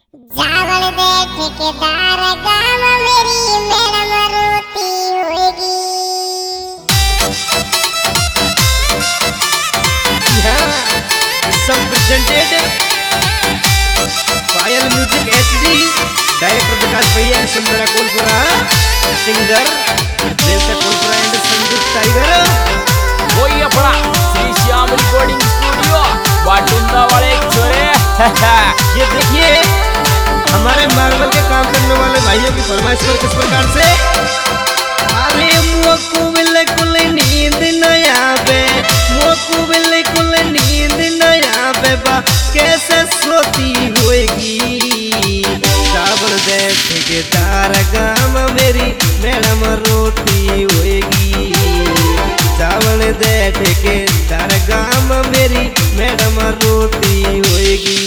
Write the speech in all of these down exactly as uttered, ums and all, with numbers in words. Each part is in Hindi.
जावल दे ठेकेदार गाँव मेरी मैडम रोती होगी। Some presented Payal music HD director Vikas भैया सुंदरा कोलपुरा सिंगर देवता कोलपुरा एंड संदीप टाइगर वही अपना श्री श्याम रिकॉर्डिंग स्टूडियो वाटुंदा वाले छोरे। ये देखिए हमारे मार्बल के काम करने वाले भाइयों की फरमाइश पर किस प्रकार से अरे मोकू बिल्कुल नींद न आवे मोकू बिल्कुल नींद न आवे बा कैसे सोती होएगी चावल दे ठेकेदार गाँव मेरी मैडम रोती होएगी चावल दे ठेकेदार गाँव मेरी मैडम रोती होएगी।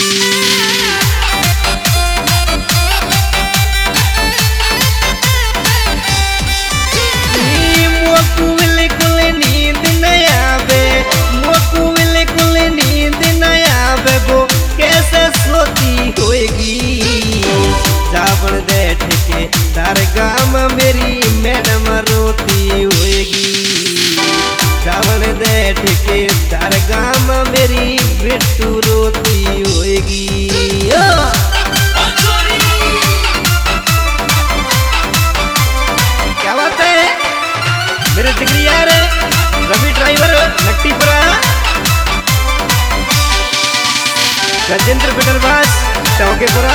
चावल दे ठेकेदार गाँव मेरी मैडम रोती होएगी चावल दे ठेकेदार गाँव मेरी बिट्टू रोती होएगी। क्या बात है मेरे जिगरी यार रवि ड्राइवर नट्टीपुरा गजेंद्र पेटरबास टोकेपुरा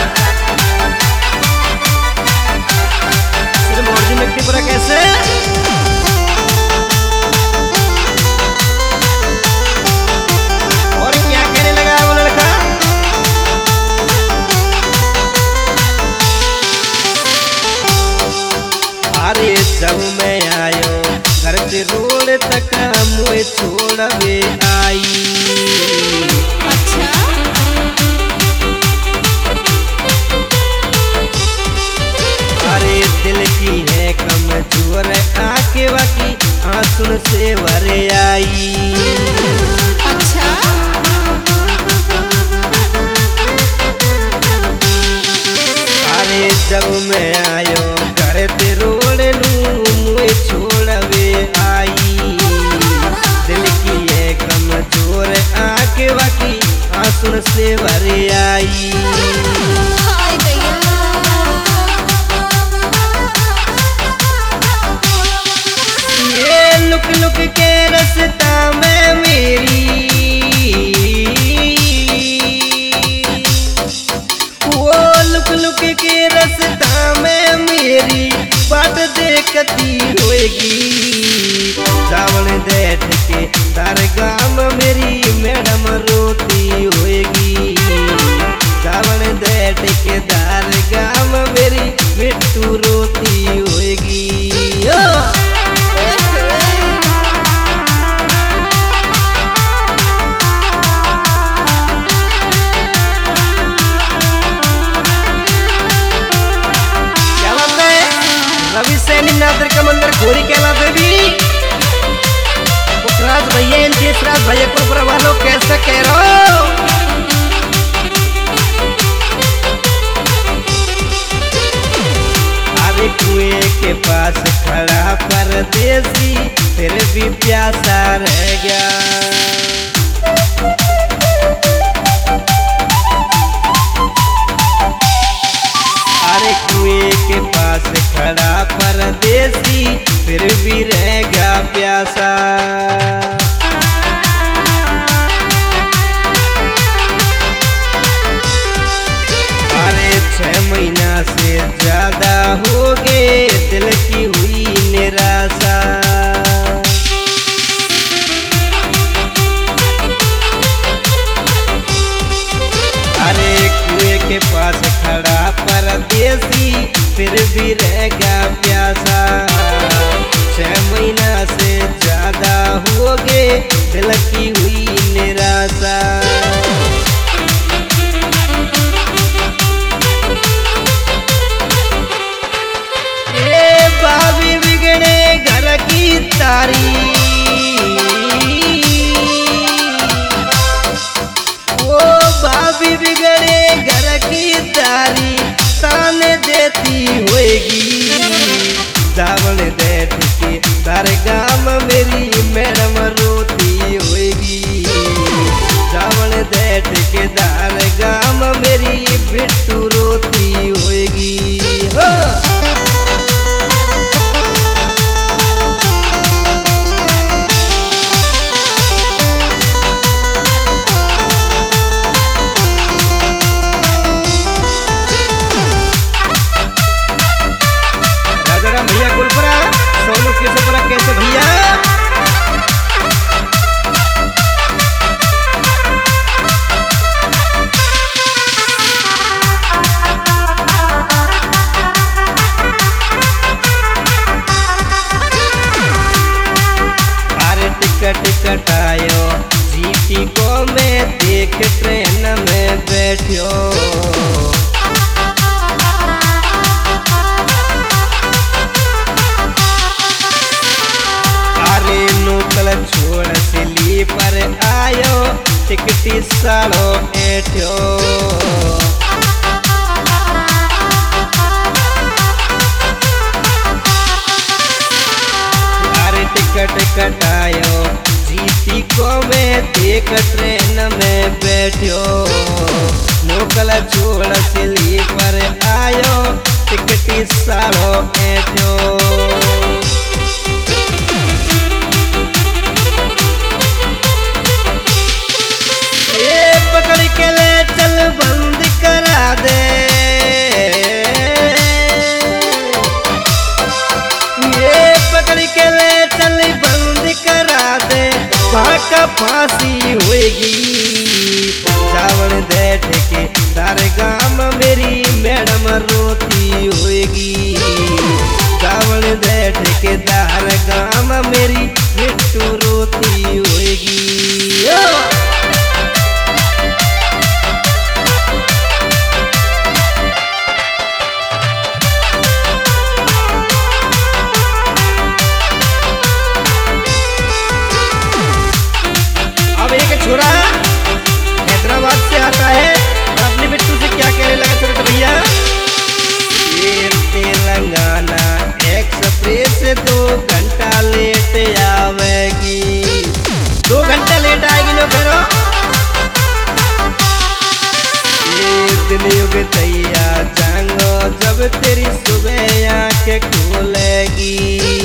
नट्टीपुरा कैसे और क्या कहने लगा वो लड़का अरे जब मैं आयो घर से रोड तक मुझे छोड़वे आई। अच्छा अरे दिल की है कमजोर आके बाकी आंसू से भरे आई। अच्छा अरे जब मैं आयो घर ते रोड लू मुझे छोड़वे आई दिल की है कमजोर आके बाकी आंसू से भरे आई। हाय दैया लुक लुक के रस्ता में मेरी वो लुक लुक के रस्ता में मेरी बाट देखती होएगी चावल दे ठेकेदार गाँव मेरी मैडम रोती होएगी चावल दे ठेकेदार गाँव मेरी बिट्टू रोती होएगी। रवि सैनी नादर का मंदिर घोड़ी कहला देवी पुखराज भैया एनजीएस राज भैया पुरपुरा वालों कैसे कह रहे हो। अरे कुएं के पास खड़ा परदेसी फिर भी प्यासा रह गया अरे कुएं के पास खड़ा परदेसी फिर भी रह गया प्यासा। अरे छह महीना से ज्यादा हो गए दिल की हुई निराशा अरे कुएं के पास खड़ा परदेसी फिर भी रह गया प्यासा छह महीना से ज्यादा हो गए दिल की हुई निराशा। ए बाबी बैठियो। अरे नौकल छोड़ सिली पर आयो टिकटी सालो एठ्यो। अरे टिकट कटायो जीती को मैं देख ट्रेन में बैठ्यो। नौकल छोड़ सिली पर आयो टिकटी सालो एठ्यो। पकड़ के ले चल बंद करा दे, ये पकड़ के ले चल बंद करा दे। भाका फांसी होएगी चावल देठ के तारे गाम मेरी मैडम रोती होएगी। चावल देठ के दार गाम मेरी बिट्टू रोती होएगी। छोरा हैदराबाद से आता है और अपने बिट्टू से क्या कहने लगा छोटे भैया। ये तेलंगाना एक्सप्रेस दो घंटा लेट आवेगी। दो घंटा लेट आएगी लो करो। ये दिन युग तैया जांगो जब तेरी सुबह आंखें खोलेगी।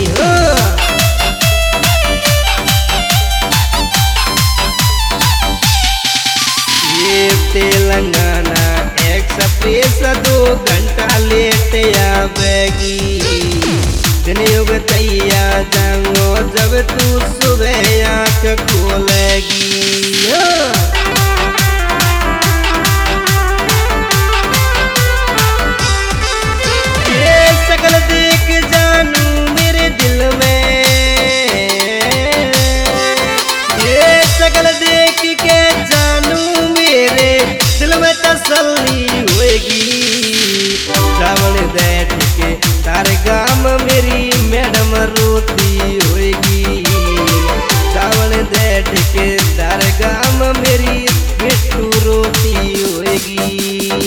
तेलंगाना एक्सप्रेस दो घंटा लेट आवेगी। दिन युग तैया जांगो जब तू सुबह आंख खोलेगी। ये शकल देख जानू मेरे दिल में, ये शकल देख के जानू मेरे दिल में तसल्ली होएगी। चावल देठ के तारे गाम मेरी मैडम रोती होएगी। चावल देठ के तारे गाम मेरी बिट्टू रोती होएगी।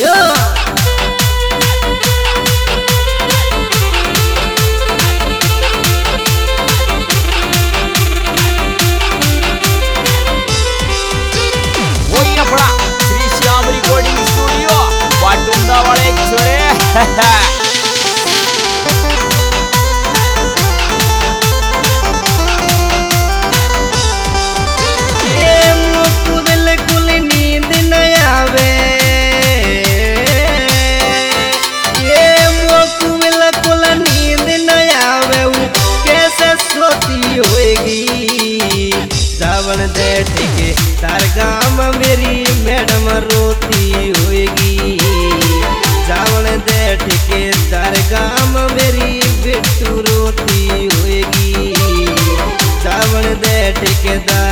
रिकॉर्डिंग स्टूडियो वाटुंदा वाले छोरे। ये मुझको बिल्कुल नींद न आवे, ये मुझको बिल्कुल नींद न आवे। कैसे सोती होएगी चावल देठ के तार गाम मेरी मैडम रोती होएगी। चावल देठ के तार गाम मेरी बिट्टू रोती होएगी। चावल देठ के